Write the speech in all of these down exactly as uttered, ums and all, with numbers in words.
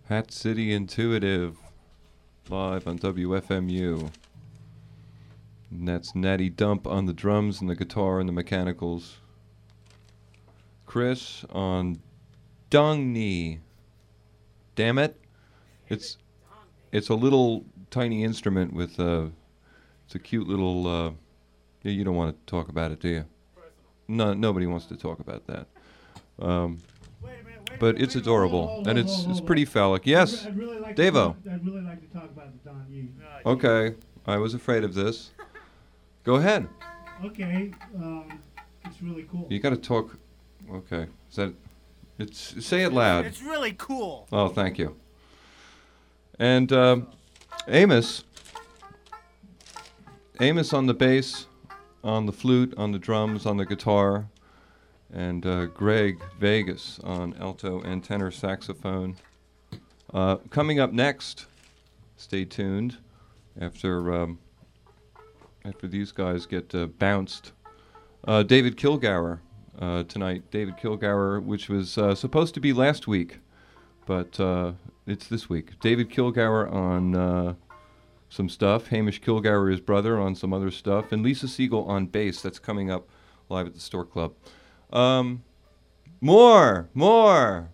Hat City Intuitive, live on W F M U. And that's Natty Dump on the drums and the guitar and the mechanicals. Chris on Dung Knee. Damn it. It's it's a little tiny instrument with uh it's a cute little uh yeah, you don't want to talk about it, do you? No, nobody wants to talk about that. Um But it's adorable, and it's it's pretty phallic. Yes, I'd really like Davo. To, I'd really like to talk about the Don Yee. Okay, I was afraid of this. Go ahead. Okay, um, it's really cool. You got to talk. Okay, is that? It's say it loud. It's really cool. Oh, thank you. And um, Amos, Amos on the bass, on the flute, on the drums, on the guitar. And uh, Greg Vegas on alto and tenor saxophone. Uh, coming up next, stay tuned, after um, after these guys get uh, bounced, uh, David Kilgour uh, tonight. David Kilgour, which was uh, supposed to be last week, but uh, it's this week. David Kilgour on uh, some stuff, Hamish Kilgour, his brother, on some other stuff, and Lisa Siegel on bass. That's coming up live at the Stork Club. Um, more, more.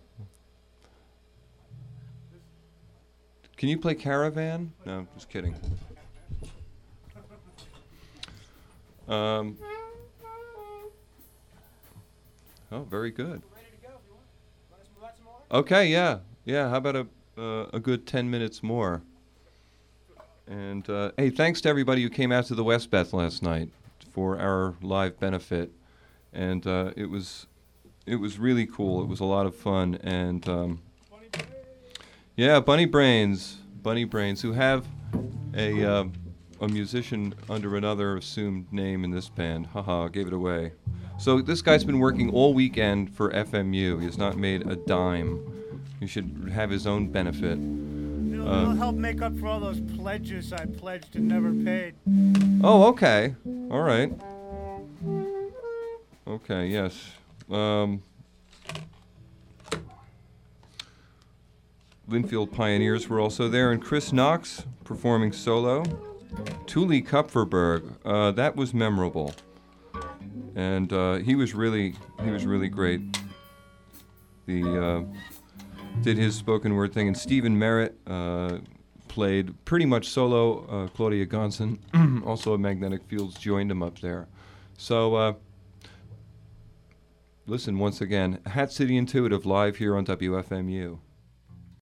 Can you play Caravan? No, just kidding. Um, oh, very good. Okay, yeah, yeah. How about a uh, a good ten minutes more? And uh, hey, thanks to everybody who came out to the West Beth last night for our live benefit. And uh, it was, it was really cool. It was a lot of fun, and um, yeah, Bunny Brains, Bunny Brains, who have a uh, a musician under another assumed name in this band. Haha, gave it away. So this guy's been working all weekend for F M U. He has not made a dime. He should have his own benefit. It'll, Uh, it'll help make up for all those pledges I pledged and never paid. Oh, okay, all right. Okay, yes. Um, Linfield Pioneers were also there, and Chris Knox performing solo. Thule Kupferberg, uh, that was memorable, and uh, he was really he was really great. The uh, did his spoken word thing, and Stephen Merritt uh, played pretty much solo. Uh, Claudia Gonson, also of Magnetic Fields, joined him up there. So. Uh, Listen, once again, Hat City Intuitive live here on W F M U.